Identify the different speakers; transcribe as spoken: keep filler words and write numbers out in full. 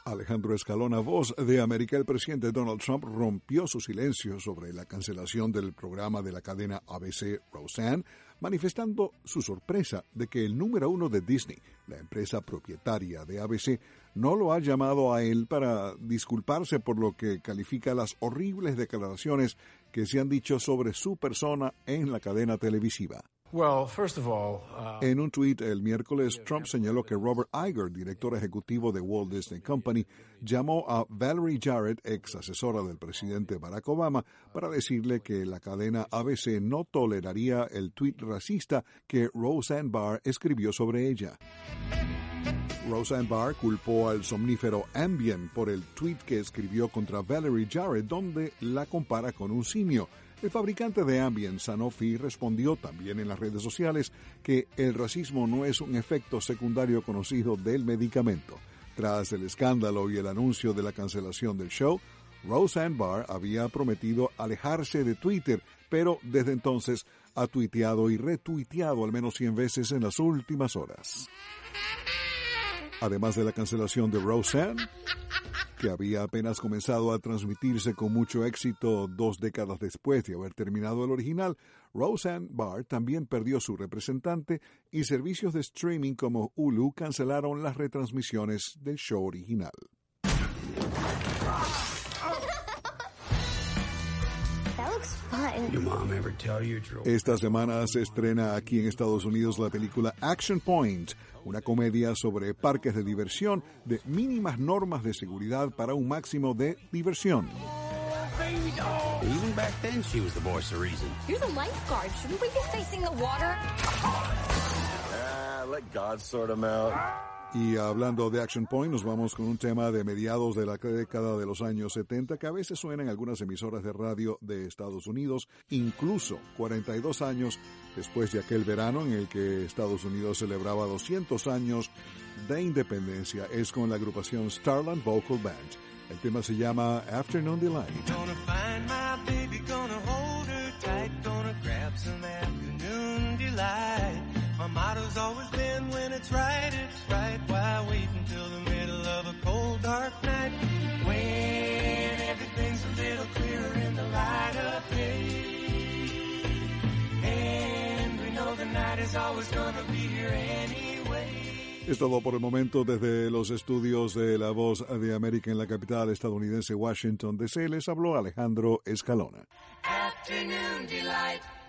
Speaker 1: Alejandro Escalona, Voz de América. El presidente Donald Trump rompió su silencio sobre la cancelación del programa de la cadena A B C Roseanne, manifestando su sorpresa de que el número uno de Disney, la empresa propietaria de A B C, no lo ha llamado a él para disculparse por lo que califica las horribles declaraciones que se han dicho sobre su persona en la cadena televisiva.
Speaker 2: Well, first of all, uh,
Speaker 1: en un tuit el miércoles, Trump señaló que Robert Iger, director ejecutivo de Walt Disney Company, llamó a Valerie Jarrett, ex asesora del presidente Barack Obama, para decirle que la cadena A B C no toleraría el tuit racista que Roseanne Barr escribió sobre ella. Roseanne Barr culpó al somnífero Ambien por el tuit que escribió contra Valerie Jarrett, donde la compara con un simio. El fabricante de Ambien, Sanofi, respondió también en las redes sociales que el racismo no es un efecto secundario conocido del medicamento. Tras el escándalo y el anuncio de la cancelación del show, Roseanne Barr había prometido alejarse de Twitter, pero desde entonces ha tuiteado y retuiteado al menos cien veces en las últimas horas. Además de la cancelación de Roseanne, que había apenas comenzado a transmitirse con mucho éxito dos décadas después de haber terminado el original, Roseanne Barr también perdió su representante y servicios de streaming como Hulu cancelaron las retransmisiones del show original. Esta semana se estrena aquí en Estados Unidos la película Action Point, una comedia sobre parques de diversión de mínimas normas de seguridad para un máximo de diversión.
Speaker 3: Even back then, she was the voice of reason.
Speaker 4: You're the lifeguard. Shouldn't we be facing the water?
Speaker 5: Ah, let God sort them out.
Speaker 1: Y hablando de Action Point, nos vamos con un tema de mediados de la década de los años setenta que a veces suena en algunas emisoras de radio de Estados Unidos, incluso cuarenta y dos años después de aquel verano en el que Estados Unidos celebraba doscientos años de independencia. Es con la agrupación Starland Vocal Band. El tema se llama Afternoon Delight.
Speaker 6: Gonna find my baby, gonna hold her tight, gonna grab some afternoon delight. My motto's always been when it's right, it's right. Why wait until the middle of a cold, dark night? When everything's a little clearer in the light of day. And we know the night is always gonna be here anyway.
Speaker 1: Es todo por el momento desde los estudios de La Voz de América en la capital estadounidense Washington D C. Les habló Alejandro Escalona.
Speaker 6: Afternoon delight.